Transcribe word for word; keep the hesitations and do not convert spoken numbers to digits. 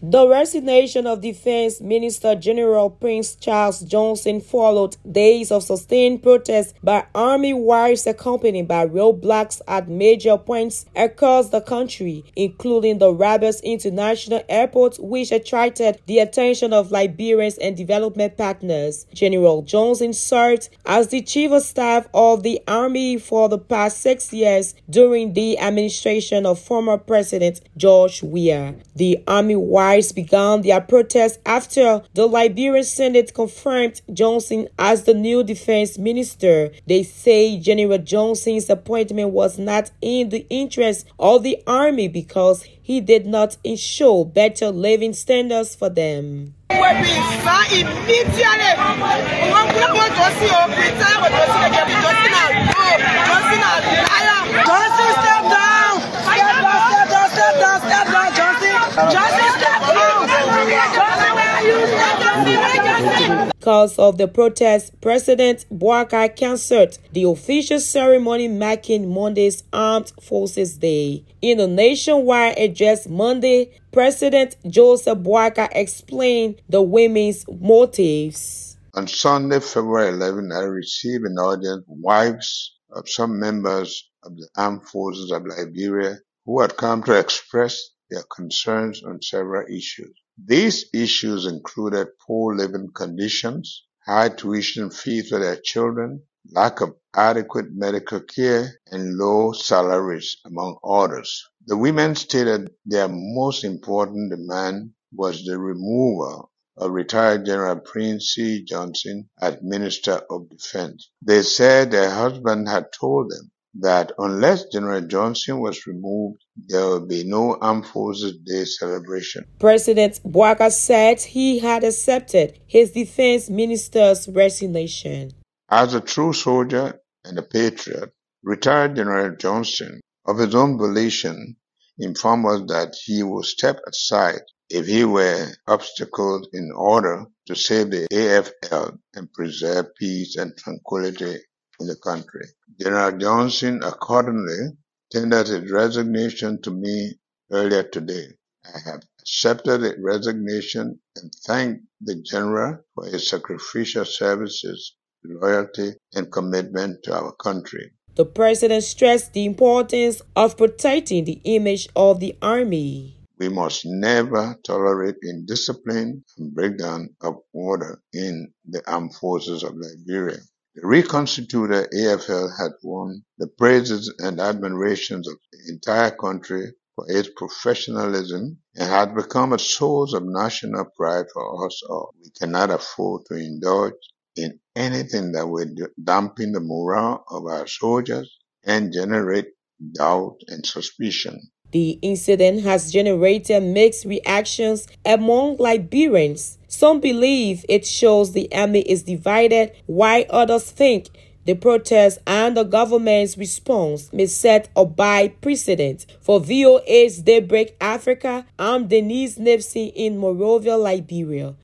The resignation of Defense Minister General Prince Charles Johnson followed days of sustained protests by Army wives accompanied by roadblocks at major points across the country, including the Rabat International Airport, which attracted the attention of Liberians and development partners. General Johnson served as the Chief of Staff of the Army for the past six years during the administration of former President George Weah. The Army wives began their protest after the Liberian Senate confirmed Johnson as the new defense minister. They say General Johnson's appointment was not in the interest of the army because he did not ensure better living standards for them. Because of the protest, President Bouakai cancelled the official ceremony marking Monday's Armed Forces Day. In a nationwide address Monday, President Joseph Bouakai explained the women's motives. On Sunday, February eleventh, I received an audience from wives of some members of the Armed Forces of Liberia who had come to express their concerns on several issues. These issues included poor living conditions, high tuition fees for their children, lack of adequate medical care, and low salaries, among others. The women stated their most important demand was the removal of retired General Prince C. Johnson as Minister of Defense. They said their husband had told them that unless General Johnson was removed, there will be no Armed Forces Day celebration. President Bouakai said he had accepted his defense minister's resignation. As a true soldier and a patriot, retired General Johnson, of his own volition, informed us that he would step aside if he were obstacled in order to save the A F L and preserve peace and tranquility in the country. General Johnson accordingly tendered his resignation to me earlier today. I have accepted the resignation and thanked the General for his sacrificial services, loyalty, and commitment to our country. The president stressed the importance of protecting the image of the army. We must never tolerate indiscipline and breakdown of order in the armed forces of Liberia. The reconstituted A F L had won the praises and admirations of the entire country for its professionalism and had become a source of national pride for us all. We cannot afford to indulge in anything that will dampen the morale of our soldiers and generate doubt and suspicion. The incident has generated mixed reactions among Liberians. Some believe it shows the army is divided, while others think the protest and the government's response may set a bad precedent. For V O A's Daybreak Africa, I'm Denise Nipsey in Monrovia, Liberia.